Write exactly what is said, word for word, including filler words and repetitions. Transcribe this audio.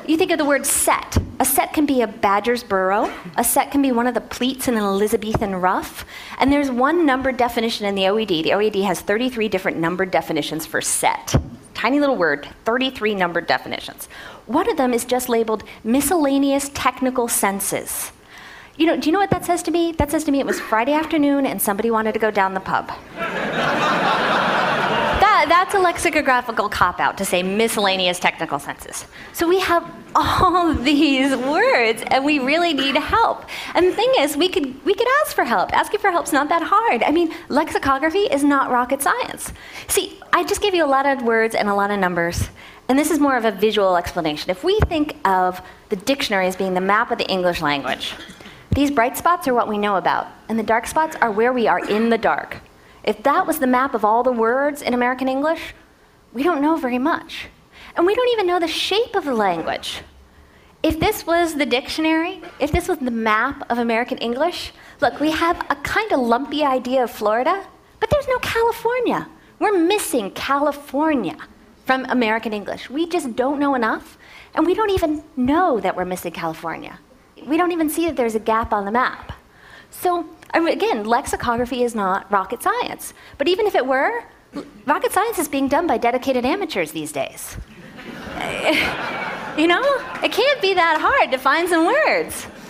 you think of the word set. A set can be a badger's burrow. A set can be one of the pleats in an Elizabethan ruff. And there's one numbered definition in the O E D. The O E D has thirty-three different numbered definitions for set. Tiny little word, thirty-three numbered definitions. One of them is just labeled miscellaneous technical senses. You know, do you know what that says to me? That says to me it was Friday afternoon and somebody wanted to go down the pub. that, that's a lexicographical cop-out to say miscellaneous technical senses. So we have all these words and we really need help. And the thing is, we could, we could ask for help. Asking for help's not that hard. I mean, lexicography is not rocket science. See, I just gave you a lot of words and a lot of numbers. And this is more of a visual explanation. If we think of the dictionary as being the map of the English language, these bright spots are what we know about, and the dark spots are where we are in the dark. If that was the map of all the words in American English, we don't know very much. And we don't even know the shape of the language. If this was the dictionary, if this was the map of American English, look, we have a kind of lumpy idea of Florida, but there's no California. We're missing California from American English. We just don't know enough, and we don't even know that we're missing California. We don't even see that there's a gap on the map. So, I mean, again, lexicography is not rocket science. But even if it were, rocket science is being done by dedicated amateurs these days. You know? It can't be that hard to find some words.